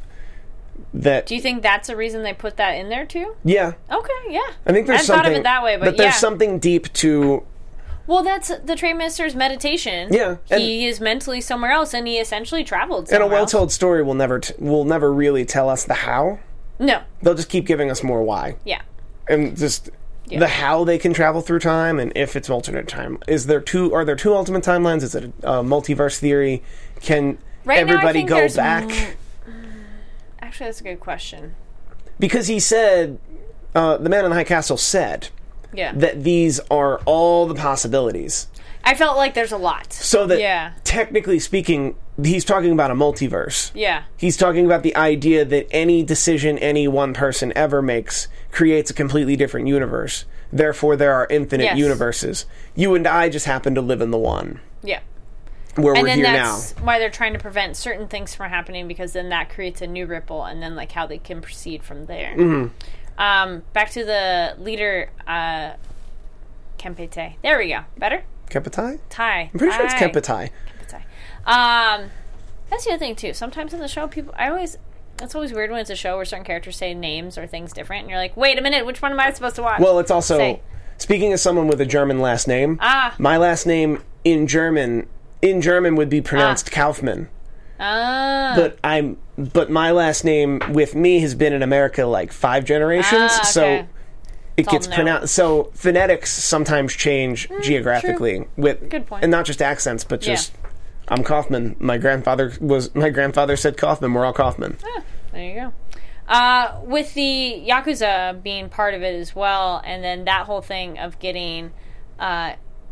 That Do you think that's the reason they put that in there too? yeah, Okay, yeah. I think there's I hadn't something thought of it that way, but there's yeah. something deep to Well, that's the trade minister's meditation. Yeah, and- he is mentally somewhere else, and he essentially traveled and somewhere a else. well-told story will never t- will never really tell us the how. No, They'll just keep giving us more why. yeah. And just Yeah. the how they can travel through time, and if it's alternate time. Is there two? Are there two ultimate timelines? Is it a, a multiverse theory? Can Right now, I everybody think go there's back? m- Actually, that's a good question. Because he said, uh, the man in the high castle said Yeah. that these are all the possibilities. I felt like there's a lot. So that Yeah. technically speaking, he's talking about a multiverse. Yeah. He's talking about the idea that any decision any one person ever makes creates a completely different universe. Therefore, there are infinite Yes. universes. You and I just happen to live in the one Yeah. where And we're then here that's now. why they're trying to prevent certain things from happening, because then that creates a new ripple, and then like how they can proceed from there. Mm-hmm. Um, back to the leader, uh, Kempete. There we go. Better? Kempetai? Thai. I'm pretty sure it's Thai. Kempetai. Thai. Um, that's the other thing too. Sometimes in the show, people, I always, it's always weird when it's a show where certain characters say names or things different, and you're like, wait a minute, which one am I supposed to watch? Well, it's also, Say. speaking as someone with a German last name, Ah. my last name in German in German would be pronounced Ah. Kaufman. Ah. But I'm but my last name with me has been in America like five generations, Ah, so okay. it all gets new. pronounced. So phonetics sometimes change geographically with Good point. and not just accents, but Yeah. just I'm Kaufman. My grandfather was my grandfather said Kaufman. We're all Kaufman. Ah, there you go. Uh, with the Yakuza being part of it as well, and then that whole thing of getting uh,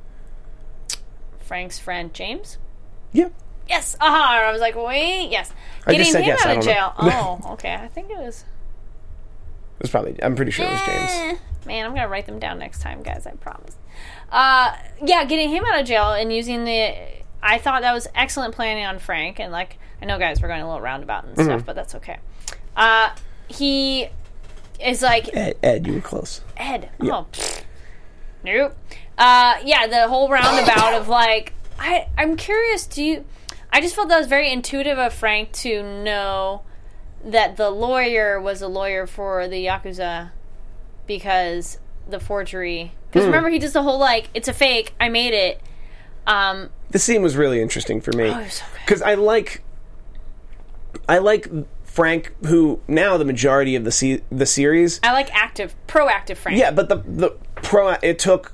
Frank's friend James. Yeah, Yes. Aha. I was like, wait. Yes. I Getting just said him yes, I out of don't jail. know. Oh, okay. I think it was. it was probably. I'm pretty sure it was James. Eh, man, I'm gonna write them down next time, guys. I promise. Uh, yeah, getting him out of jail and using the. I thought that was excellent planning on Frank, and like I know, guys, we're going a little roundabout and stuff, but that's okay. Uh, he is like Ed, Ed, you were close. Ed. Yeah. Oh, pfft. Nope. Uh, yeah, the whole roundabout of like, I, I'm curious. Do you? I just felt that was very intuitive of Frank to know that the lawyer was a lawyer for the Yakuza because the forgery. Because Mm. remember, he does the whole like, it's a fake. I made it. Um, The scene was really interesting for me Oh, it was so good. because I like, I like Frank, who now the majority of the se- the series. I like active, proactive Frank. Yeah, but the the pro it took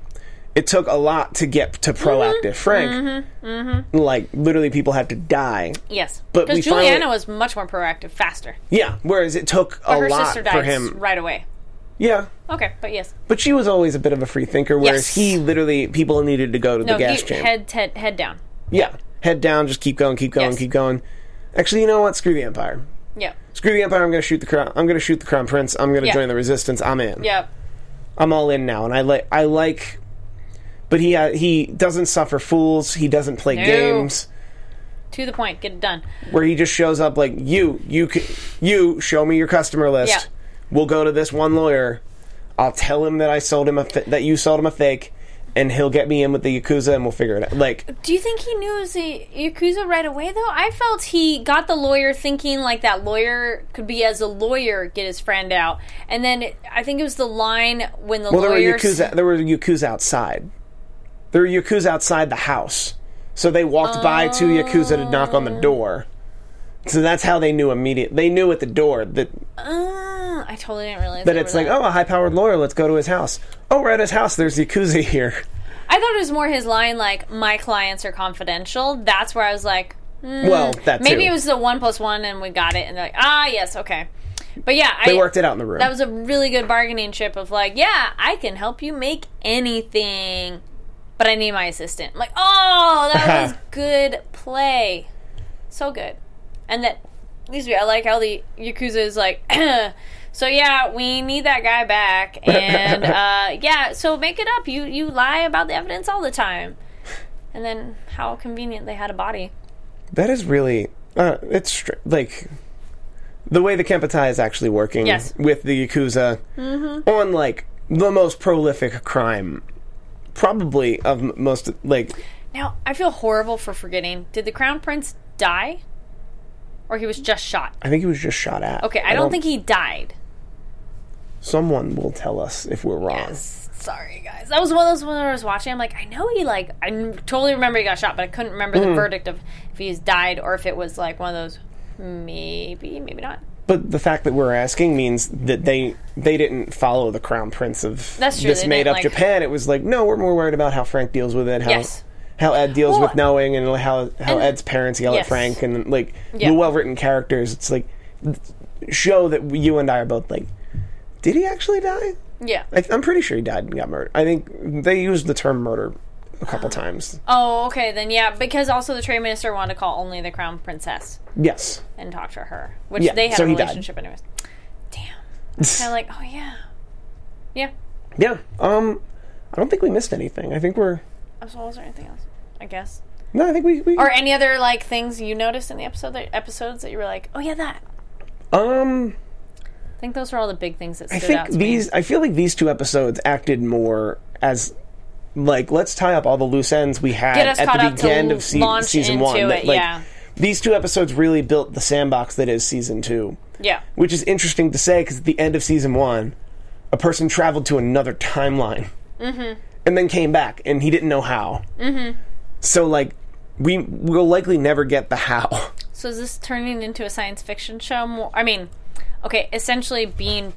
it took a lot to get to proactive Mm-hmm. Frank. Mm-hmm. Mm-hmm. Like literally, people had to die. Yes. But because we Juliana finally- was much more proactive, faster. Yeah, whereas it took But a her lot sister for died him. right away. Yeah, Okay, but yes. but she was always a bit of a free thinker. Whereas Yes. he literally, people needed to go to No, the gas he, chamber. head, head, head down. Yeah, head down, just keep going, keep going, Yes. keep going. Actually, you know what? Screw the Empire. Yep. Screw the Empire. I'm going to shoot the crown. I'm going to shoot the Crown Prince. I'm going to Yeah. join the Resistance. I'm in. Yep. I'm all in now, and I like. I like. But he uh, he doesn't suffer fools. He doesn't play No. games To the point. Get it done. where he just shows up like you. You c- you show me your customer list. Yeah. We'll go to this one lawyer. I'll tell him that I sold him a fa- that you sold him a fake, and he'll get me in with the Yakuza, and we'll figure it out. Like, Do you think he knew it was the Yakuza right away, though? I felt he got the lawyer thinking, like, that lawyer could be, as a lawyer, get his friend out. And then it, I think it was the line when the well, there were lawyer... Yakuza. There were Yakuza outside. There were Yakuza outside the house. So they walked by two Yakuza to knock on the door. So that's how they knew immediately. They knew at the door that Uh, I totally didn't realize that they it's were like, that. oh, a high-powered lawyer. Let's go to his house. Oh, we're at his house. There's Yakuza here. I thought it was more his line, like, my clients are confidential. That's where I was like, hmm, Well, that maybe too. it was the one plus one and we got it. And they're like, ah, yes, okay. But yeah, They I, worked it out in the room. that was a really good bargaining chip of like, yeah, I can help you make anything, but I need my assistant. I'm like, oh, that was good play. So good. And that, at least I like how the Yakuza is like, so yeah, we need that guy back. And uh, yeah, so make it up. You, you lie about the evidence all the time. And then how convenient they had a body. That is really... Uh, it's str- like... The way the Kempetai is actually working Yes. with the Yakuza on, like, the most prolific crime, probably of m- most, like... Now, I feel horrible for forgetting. Did the Crown Prince die? Or he was just shot? I think he was just shot at. Okay, I, don't, think he died. Someone will tell us if we're wrong. Yes. Sorry, guys. That was one of those when I was watching. I'm like, I know he, like, I n- totally remember he got shot, but I couldn't remember Mm-hmm. the verdict of if he's died or if it was, like, one of those, maybe, maybe not. But the fact that we're asking means that they they didn't follow the Crown Prince of That's true, this they made didn't, up like- Japan. It was like, no, we're more worried about how Frank deals with it, how Yes. how Ed deals Well, with knowing, and how how and- Ed's parents yell yes. at Frank, and like Yeah. the well written characters. It's like show that you and I are both like, did he actually die? Yeah. I, I'm pretty sure he died and got murdered. I think they used the term murder a couple times. Oh, okay, then yeah, because also the trade minister wanted to call only the Crown Princess Yes. and talk to her, which Yeah, they had so a he died. relationship anyways. Damn. Kind of like, oh yeah. Yeah. Yeah. Um, I don't think we missed anything. I think we're So was there anything else? I guess. no. I think we, we Or any other like things you noticed in the episode that, episodes that you were like, oh yeah, that. um. I think those were all the big things that I stood think out to these. me. I feel like these two episodes acted more as like let's tie up all the loose ends we had Get us at caught the up to beginning of se- launch season into one. it, That, like, yeah. These two episodes really built the sandbox that is season two. Yeah. Which is interesting to say because at the end of season one, a person traveled to another timeline Mm-hmm. and then came back, and he didn't know how. Mm-hmm. So, like, we will likely never get the how. So is this turning into a science fiction show? More, I mean, okay, essentially being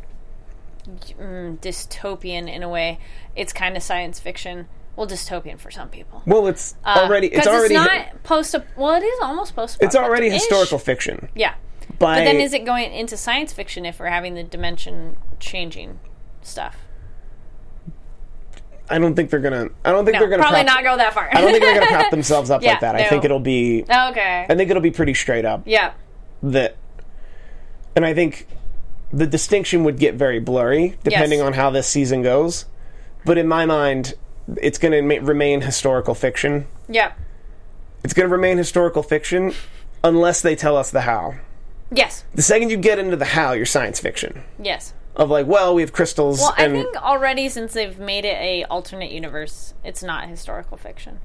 mm, dystopian in a way. It's kind of science fiction. Well, dystopian for some people. Well, it's Uh, already. It's 'cause already. It's not post. Well, it is almost post. it's already historical fiction. Yeah. By, But then is it going into science fiction if we're having the dimension changing stuff? I don't think they're gonna. I don't think No, they're gonna probably prop, not go that far. I don't think they're gonna prop themselves up Yeah, like that. I no. think it'll be. Okay. I think it'll be pretty straight up. Yeah. That, and I think the distinction would get very blurry depending Yes. on how this season goes. But in my mind, it's going to ma- remain historical fiction. Yeah. It's going to remain historical fiction unless they tell us the how. Yes. The second you get into the how, you're science fiction. Yes. Of like, well, we have crystals. Well, and I think already since they've made it a alternate universe, it's not historical fiction.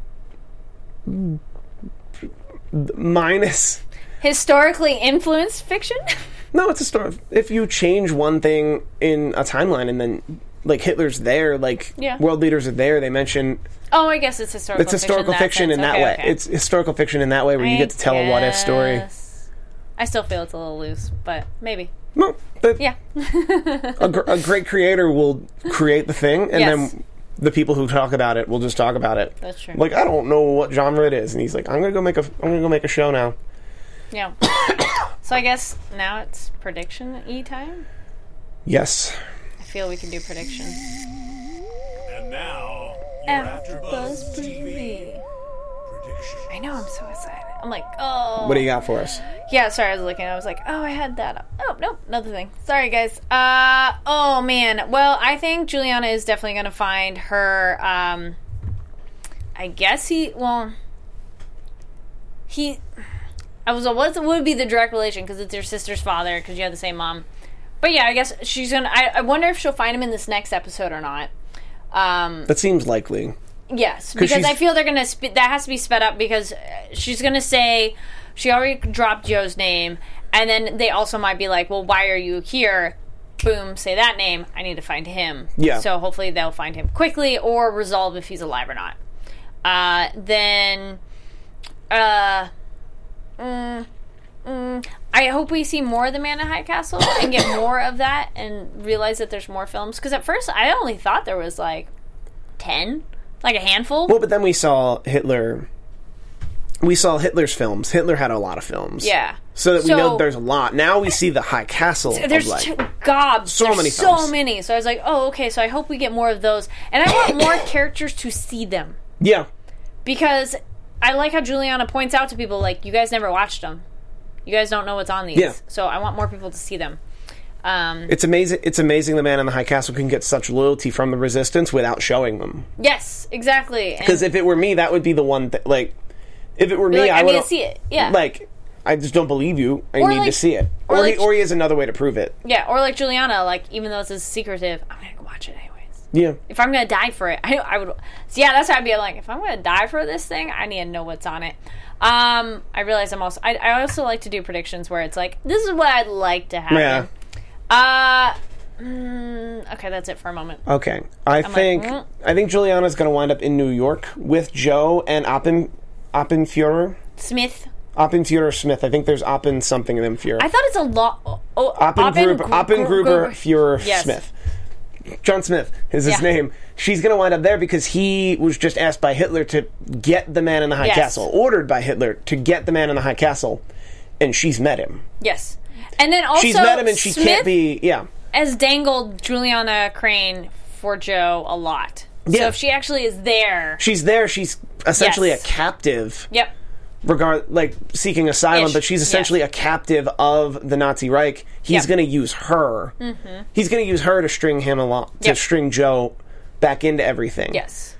Minus... Historically influenced fiction? No, it's a story. If you change one thing in a timeline and then, like, Hitler's there, like, yeah. world leaders are there, they mention... Oh, I guess it's historical fiction. It's historical fiction, fiction in that, okay, way. Okay. It's historical fiction in that way where I you get to tell guess. a what-if story. I still feel it's a little loose, but maybe. No, but yeah. a, gr- a great creator will create the thing, and yes. then the people who talk about it will just talk about it. That's true. Like, I don't know what genre it is, and he's like, I'm gonna go make a, I'm gonna go make a show now. Yeah. So I guess now it's prediction-y time? Yes. I feel we can do prediction. And now, AfterBuzz Preview. I know, I'm so excited. I'm like, oh. What do you got for us? Yeah, sorry, I was looking. I was like, oh, I had that up. Oh, nope, another thing. Sorry, guys. Uh, oh, man. Well, I think Juliana is definitely going to find her, um, I guess he, well, he, I was like, what would be the direct relation? Because it's your sister's father, because you have the same mom. But yeah, I guess she's going to, I wonder if she'll find him in this next episode or not. Um, that seems likely. Yes, because I feel they're going to, spe- that has to be sped up because she's going to say, she already dropped Joe's name, and then they also might be like, well, why are you here? Boom, say that name. I need to find him. Yeah. So hopefully they'll find him quickly or resolve if he's alive or not. Uh, then, uh, mm, mm, I hope we see more of the Man in High Castle and get more of that and realize that there's more films. Because at first I only thought there was like ten. Like a handful? Well, but then we saw Hitler. We saw Hitler's films. Hitler had a lot of films. Yeah. So that we so, know there's a lot. Now we see the High Castle. There's of like, two, gobs. So there's many so films. many. So I was like, oh, okay, so I hope we get more of those. And I want more characters to see them. Yeah. Because I like how Juliana points out to people, like, you guys never watched them. You guys don't know what's on these. Yeah. So I want more people to see them. Um, it's amazing. It's amazing the Man in the High Castle can get such loyalty from the Resistance without showing them. Yes, exactly. Because if it were me, that would be the one. Th- like, if it were me, like, I, I would need to see it. Yeah. Like, I just don't believe you. I Or need like- to see it. or Or, like- he, or he has another way to prove it. Yeah, or like Juliana, like, even though this is secretive, I'm going to watch it anyways. Yeah. If I'm going to die for it, I, I would... So yeah, that's how I'd be like, if I'm going to die for this thing, I need to know what's on it. Um, I realize I'm also... I, I also like to do predictions where it's like, this is what I'd like to happen. Yeah. Uh, mm, okay, that's it for a moment. Okay. I I'm think like, mm. I think Juliana's going to wind up in New York with Joe and Oppen, Oppenfuhrer. Smith. Oppenfuhrer Smith. I think there's Oppen something in them Fuhrer. I thought it's a lot... Oh, Oppengruber, Oppengruber Fuhrer Yes. Smith. John Smith is his Yeah. name. She's going to wind up there because he was just asked by Hitler to get the Man in the High Yes. Castle. Ordered by Hitler to get the Man in the High Castle. And she's met him. Yes. And then also... She's met him and she Smith can't be... Yeah. has dangled Juliana Crane for Joe a lot. Yeah. So if she actually is there... She's there. She's essentially Yes. a captive. Yep. Regard like seeking asylum, Ish. but she's essentially Yeah. a captive of the Nazi Reich. He's Yep. going to use her. Mm-hmm. He's going to use her to string him along, to Yep. string Joe back into everything. Yes.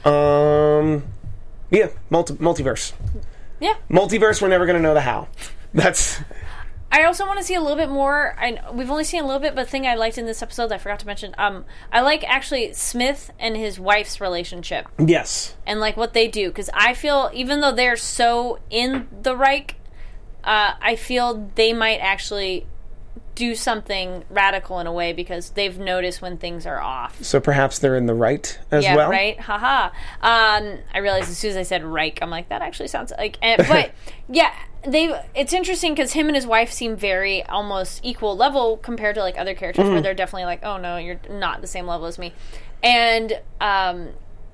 Um. Yeah. Multi- multiverse. Yeah. Multiverse. We're never going to know the how. That's. I also want to see a little bit more. I, we've only seen a little bit, but the thing I liked in this episode that I forgot to mention, um, I like actually Smith and his wife's relationship Yes. and like what they do, because I feel even though they're so in the Reich, uh, I feel they might actually do something radical in a way because they've noticed when things are off. So perhaps they're in the right as yeah, well. right. Haha. Um, I realized as soon as I said Reich, I'm like, that actually sounds like. And, but yeah, they. It's interesting because him and his wife seem very almost equal level compared to like other characters Mm-hmm. where they're definitely like, oh no, you're not the same level as me. And um,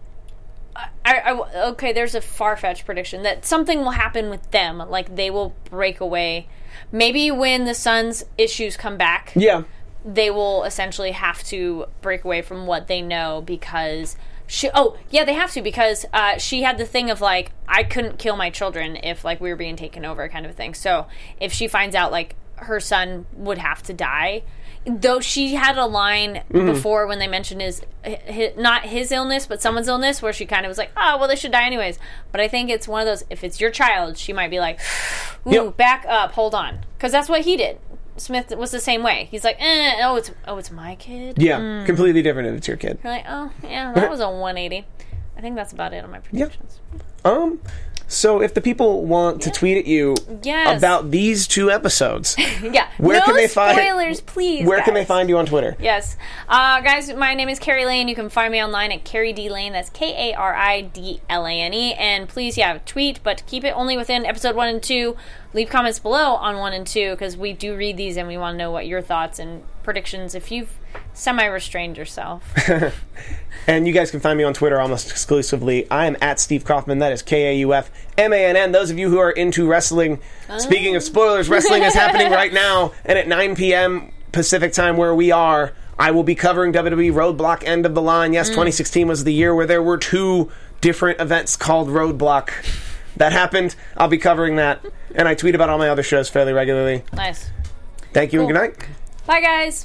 I, I okay, there's a far-fetched prediction that something will happen with them, like they will break away. Maybe when the son's issues come back. Yeah. They will essentially have to break away from what they know because she oh yeah they have to because uh, she had the thing of like I couldn't kill my children if like we were being taken over kind of thing. So if she finds out like her son would have to die, though she had a line Mm-hmm. before when they mentioned his, his not his illness but someone's illness where she kind of was like, oh well, they should die anyways. But I think it's one of those, if it's your child, she might be like, Ooh, Yep. back up, hold on. Because that's what he did. Smith was the same way. He's like, eh, oh, it's oh, it's my kid? Yeah, Mm. completely different if it's your kid. You're like, oh, yeah, that was a one eighty. I think that's about it on my predictions. Um, so if the people want to tweet at you Yes. about these two episodes, Yeah. where no can they find spoilers, please, Where can they guys. find you on Twitter? Yes. Uh, guys, my name is Carrie Lane. You can find me online at Carrie D Lane. That's K A R I D L A N E. And please, yeah, tweet, but keep it only within episode one and two. Leave comments below on one and two, because we do read these and we want to know what your thoughts and predictions if you've semi-restrained yourself. And you guys can find me on Twitter almost exclusively. I am at Steve Kaufman. That is K A U F M A N N. Those of you who are into wrestling, Oh. speaking of spoilers, wrestling is happening right now. And at nine p.m. Pacific time where we are, I will be covering W W E Roadblock End of the Line. Yes, twenty sixteen was the year where there were two different events called Roadblock that happened. I'll be covering that. And I tweet about all my other shows fairly regularly. Nice. Thank you Cool. and good night. Bye, guys.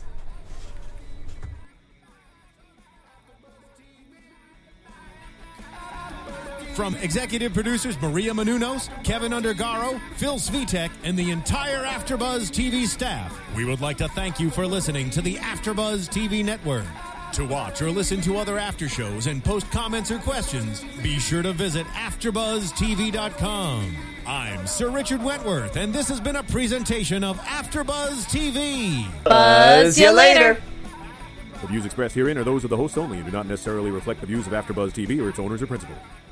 From executive producers Maria Menounos, Kevin Undergaro, Phil Svitek, and the entire AfterBuzz T V staff, we would like to thank you for listening to the AfterBuzz T V network. To watch or listen to other after shows and post comments or questions, be sure to visit after buzz T V dot com. I'm Sir Richard Wentworth, and this has been a presentation of AfterBuzz T V. Buzz you later. The views expressed herein are those of the hosts only and do not necessarily reflect the views of AfterBuzz T V or its owners or principals.